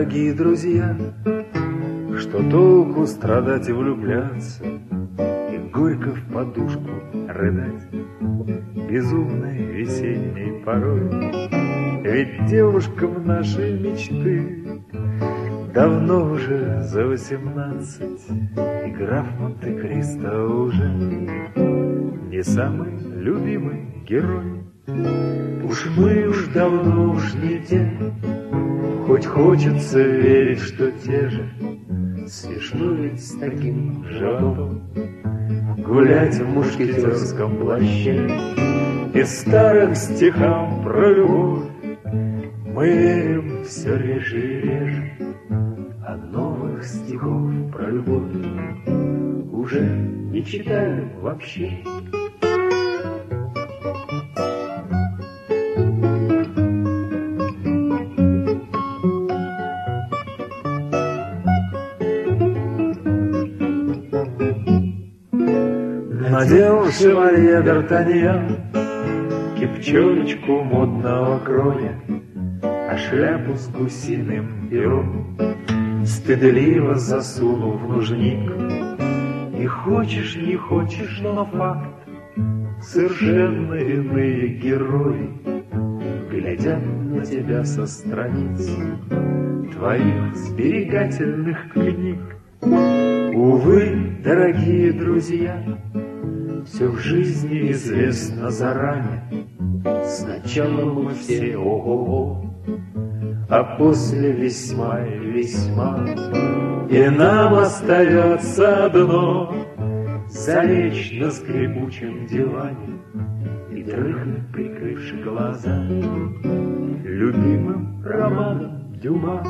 дорогие друзья, что толку страдать и влюбляться, и горько в подушку рыдать безумной весенней порой. Ведь девушкам нашей мечты давно уже за 18, и граф Монте-Кристо уже не самый любимый герой. Уж мы давно не те, хоть хочется верить, что те же. Смешно ведь с таким животом гулять в мушкетерском плаще и старым стихам про любовь мы верим все реже и реже, а новых стихов про любовь уже не читаем вообще. Надел шевалье Д'Артаньян кепчоночку модного кроя, а шляпу с гусиным пером стыдливо засунул в нужник. И хочешь, не хочешь, но факт, совершенно иные герои глядят на тебя со страниц твоих сберегательных книг. Увы, дорогие друзья, все в жизни известно заранее. Сначала мы все ого-го, а после весьма и весьма. И нам остается одно — залечь на скрипучем диване и дрыхнуть, прикрывши глаза, любимым романом Дюма.